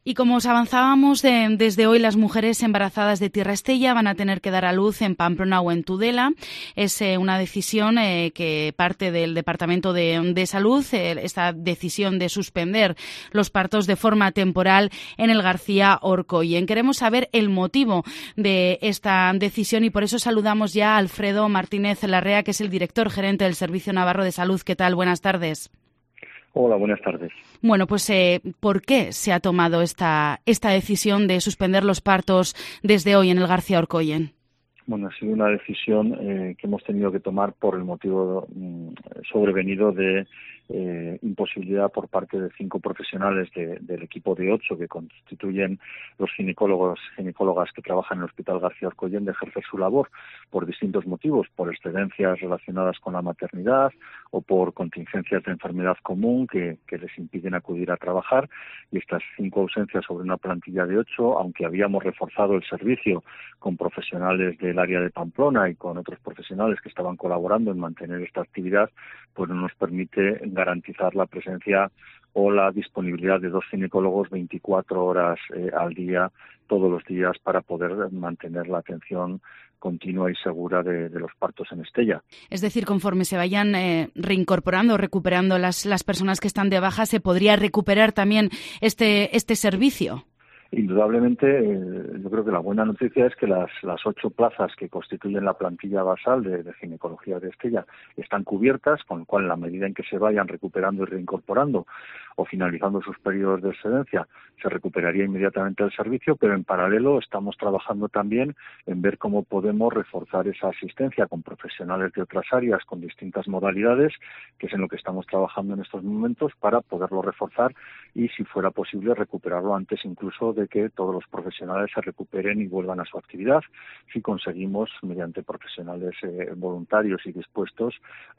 Y como os avanzábamos, desde hoy las mujeres embarazadas de Tierra Estella van a tener que dar a luz en Pamplona o en Tudela. Es una decisión que parte del Departamento de Salud, esta decisión de suspender los partos de forma temporal en el García Orcoyen. Queremos saber el motivo de esta decisión y por eso saludamos ya a Alfredo Martínez Larrea, que es el director gerente del Servicio Navarro de Salud. ¿Qué tal? Buenas tardes. Hola, buenas tardes. Bueno, pues ¿por qué se ha tomado esta decisión de suspender los partos desde hoy en el García Orcoyen? Bueno, ha sido una decisión que hemos tenido que tomar por el motivo sobrevenido de imposibilidad por parte de 5 profesionales del equipo de 8 que constituyen los ginecólogas que trabajan en el Hospital García Orcoyen de ejercer su labor por distintos motivos, por excedencias relacionadas con la maternidad o por contingencias de enfermedad común que les impiden acudir a trabajar, y estas 5 ausencias sobre una plantilla de 8, aunque habíamos reforzado el servicio con profesionales del área de Pamplona y con otros profesionales que estaban colaborando en mantener esta actividad, pues no nos permite garantizar la presencia o la disponibilidad de 2 ginecólogos 24 horas al día, todos los días, para poder mantener la atención continua y segura de los partos en Estella. Es decir, conforme se vayan reincorporando o recuperando las personas que están de baja, ¿se podría recuperar también este servicio? Indudablemente, yo creo que la buena noticia es que las 8 plazas que constituyen la plantilla basal de ginecología de Estella están cubiertas, con lo cual, en la medida en que se vayan recuperando y reincorporando o finalizando sus periodos de excedencia, se recuperaría inmediatamente el servicio, pero en paralelo estamos trabajando también en ver cómo podemos reforzar esa asistencia con profesionales de otras áreas, con distintas modalidades, que es en lo que estamos trabajando en estos momentos, para poderlo reforzar y, si fuera posible, recuperarlo antes incluso de que todos los profesionales se recuperen y vuelvan a su actividad, si conseguimos, mediante profesionales voluntarios y dispuestos,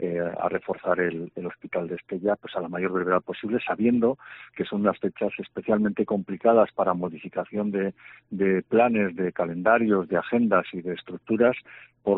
a reforzar el Hospital de Estella pues a la mayor brevedad posible, sabiendo que son unas fechas especialmente complicadas para modificación de planes, de calendarios, de agendas y de estructuras por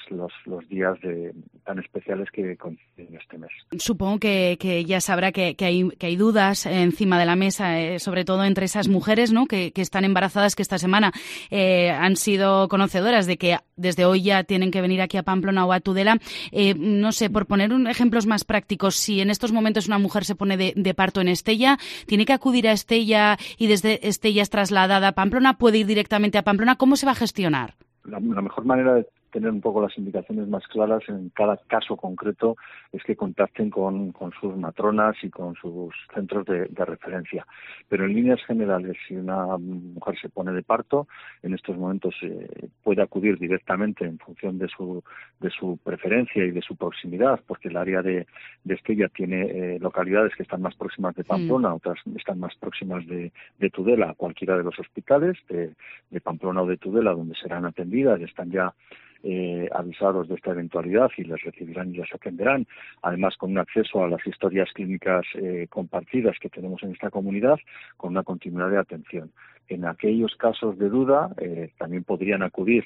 los días tan especiales que coinciden este mes. Supongo que ya sabrá que hay dudas encima de la mesa, sobre todo entre esas mujeres, ¿no?, que están embarazadas, que esta semana han sido conocedoras de que desde hoy ya tienen que venir aquí a Pamplona o a Tudela. No sé, por poner ejemplos más prácticos, si en estos momentos una mujer se pone de parto en Estella, ¿tiene que acudir a Estella y desde Estella es trasladada a Pamplona? ¿Puede ir directamente a Pamplona? ¿Cómo se va a gestionar? La mejor manera de tener un poco las indicaciones más claras en cada caso concreto es que contacten con sus matronas y con sus centros de referencia. Pero en líneas generales, si una mujer se pone de parto, en estos momentos puede acudir directamente en función de su preferencia y de su proximidad, porque el área de Estella tiene localidades que están más próximas de Pamplona, otras están más próximas de Tudela, cualquiera de los hospitales de Pamplona o de Tudela, donde serán atendidas, están ya avisados de esta eventualidad y les recibirán y les atenderán, además con un acceso a las historias clínicas compartidas que tenemos en esta comunidad, con una continuidad de atención. En aquellos casos de duda, también podrían acudir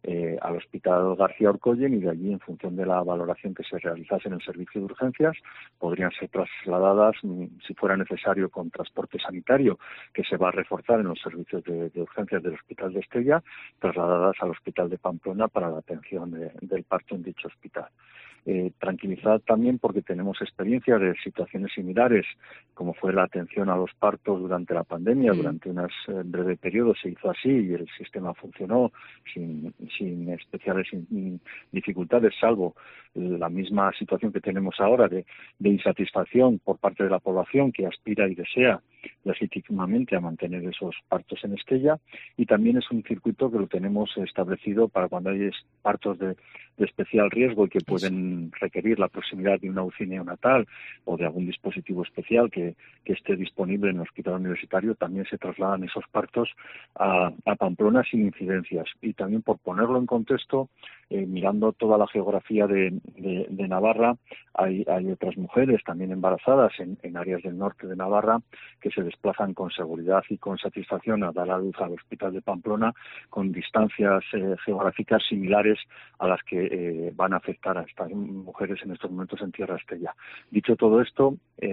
al Hospital García Orcoyen, y de allí, en función de la valoración que se realizase en el servicio de urgencias, podrían ser trasladadas, si fuera necesario, con transporte sanitario, que se va a reforzar en los servicios de urgencias del Hospital de Estella, trasladadas al Hospital de Pamplona para la atención del parto en dicho hospital. Tranquilizad también, porque tenemos experiencia de situaciones similares, como fue la atención a los partos durante la pandemia. Durante un breve periodo se hizo así y el sistema funcionó sin especiales dificultades, salvo la misma situación que tenemos ahora de insatisfacción por parte de la población, que aspira y desea legítimamente a mantener esos partos en Estella. Y también es un circuito que lo tenemos establecido para cuando hay partos de especial riesgo y que pueden requerir la proximidad de una UCI neonatal o de algún dispositivo especial que esté disponible en el hospital universitario. También se trasladan esos partos a Pamplona sin incidencias. Y también, por ponerlo en contexto, mirando toda la geografía de Navarra, hay otras mujeres también embarazadas en áreas del norte de Navarra que se desplazan con seguridad y con satisfacción a dar a luz al Hospital de Pamplona, con distancias geográficas similares a las que van a afectar a estas mujeres en estos momentos en Tierra Estella. Dicho todo esto,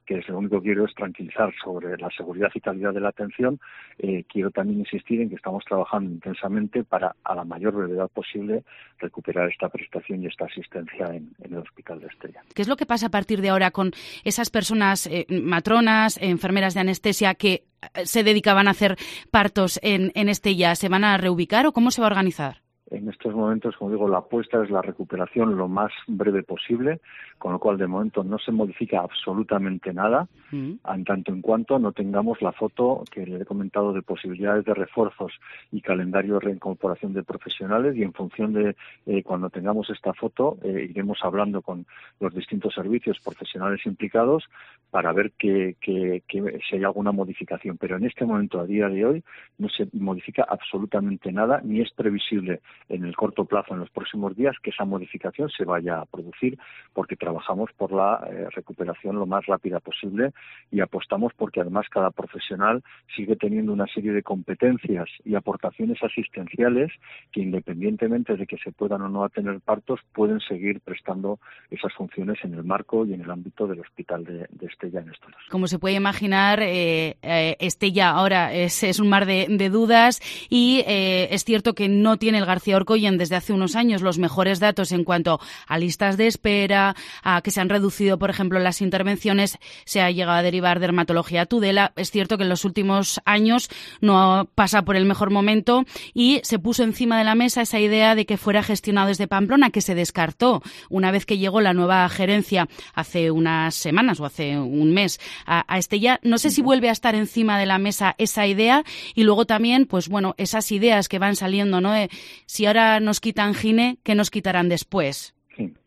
que lo único que quiero es tranquilizar sobre la seguridad y calidad de la atención. Quiero también insistir en que estamos trabajando intensamente para, a la mayor brevedad posible, recuperar esta prestación y esta asistencia en el Hospital de Estella. ¿Qué es lo que pasa a partir de ahora con esas personas, matronas, enfermeras de anestesia, que se dedicaban a hacer partos en Estella? ¿Se van a reubicar o cómo se va a organizar? En estos momentos, como digo, la apuesta es la recuperación lo más breve posible, con lo cual de momento no se modifica absolutamente nada, en tanto en cuanto no tengamos la foto que le he comentado de posibilidades de refuerzos y calendario de reincorporación de profesionales, y en función de cuando tengamos esta foto iremos hablando con los distintos servicios profesionales implicados para ver que si hay alguna modificación. Pero en este momento, a día de hoy, no se modifica absolutamente nada, ni es previsible en el corto plazo, en los próximos días, que esa modificación se vaya a producir, porque trabajamos por la recuperación lo más rápida posible y apostamos porque además cada profesional sigue teniendo una serie de competencias y aportaciones asistenciales que, independientemente de que se puedan o no tener partos, pueden seguir prestando esas funciones en el marco y en el ámbito del Hospital de Estella en estos casos. Como se puede imaginar, Estella ahora es un mar de dudas y es cierto que no tiene el García Orcoyen desde hace unos años los mejores datos en cuanto a listas de espera, a que se han reducido, por ejemplo, las intervenciones, se ha llegado a derivar dermatología a Tudela. Es cierto que en los últimos años no pasa por el mejor momento y se puso encima de la mesa esa idea de que fuera gestionado desde Pamplona, que se descartó una vez que llegó la nueva gerencia hace unas semanas o hace un mes a Estella. No sé si vuelve a estar encima de la mesa esa idea y luego también, pues bueno, esas ideas que van saliendo, ¿no? Si ahora nos quitan Gine, ¿qué nos quitarán después?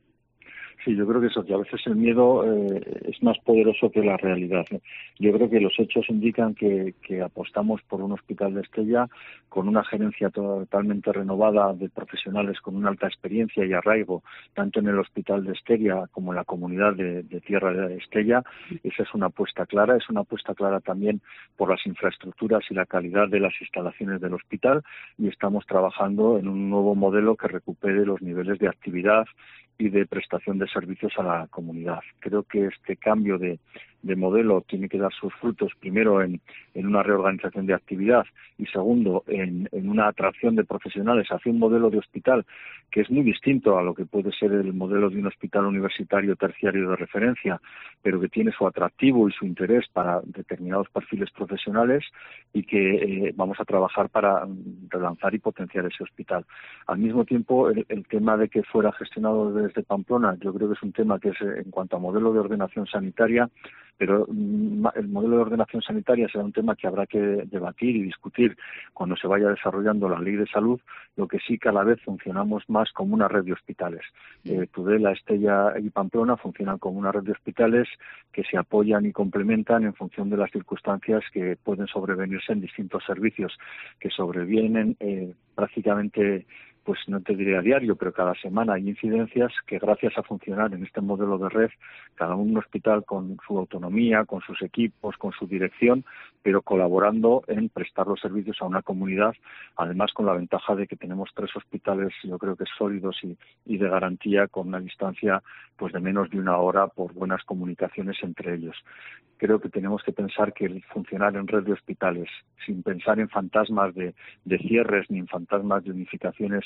Sí, yo creo que eso, que a veces el miedo es más poderoso que la realidad. Yo creo que los hechos indican que apostamos por un Hospital de Estella con una gerencia totalmente renovada de profesionales con una alta experiencia y arraigo, tanto en el Hospital de Estella como en la comunidad de Tierra de Estella. Esa es una apuesta clara. Es una apuesta clara también por las infraestructuras y la calidad de las instalaciones del hospital, y estamos trabajando en un nuevo modelo que recupere los niveles de actividad y de prestación de servicios a la comunidad. Creo que este cambio de modelo tiene que dar sus frutos, primero en una reorganización de actividad y segundo en una atracción de profesionales hacia un modelo de hospital que es muy distinto a lo que puede ser el modelo de un hospital universitario terciario de referencia, pero que tiene su atractivo y su interés para determinados perfiles profesionales, y que vamos a trabajar para relanzar y potenciar ese hospital. Al mismo tiempo, el tema de que fuera gestionado desde Pamplona, yo creo que es un tema que es, en cuanto a modelo de ordenación sanitaria, pero el modelo de ordenación sanitaria será un tema que habrá que debatir y discutir cuando se vaya desarrollando la ley de salud. Lo que sí, cada vez funcionamos más como una red de hospitales. Tudela, Estella y Pamplona funcionan como una red de hospitales que se apoyan y complementan en función de las circunstancias que pueden sobrevenirse en distintos servicios, que sobrevienen prácticamente, pues no te diré a diario, pero cada semana hay incidencias que, gracias a funcionar en este modelo de red, cada un hospital con su autonomía, con sus equipos, con su dirección, pero colaborando en prestar los servicios a una comunidad, además con la ventaja de que tenemos 3 hospitales, yo creo que sólidos y de garantía, con una distancia pues de menos de 1 hora por buenas comunicaciones entre ellos. Creo que tenemos que pensar que el funcionar en red de hospitales, sin pensar en fantasmas de cierres ni en fantasmas de unificaciones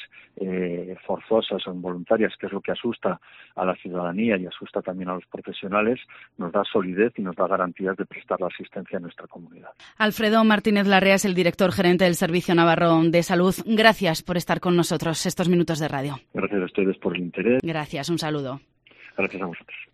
forzosas o involuntarias, que es lo que asusta a la ciudadanía y asusta también a los profesionales, nos da solidez y nos da garantías de prestar la asistencia a nuestra comunidad. Alfredo Martínez Larrea es el director gerente del Servicio Navarro de Salud. Gracias por estar con nosotros estos minutos de radio. Gracias a ustedes por el interés. Gracias, un saludo. Gracias a vosotros.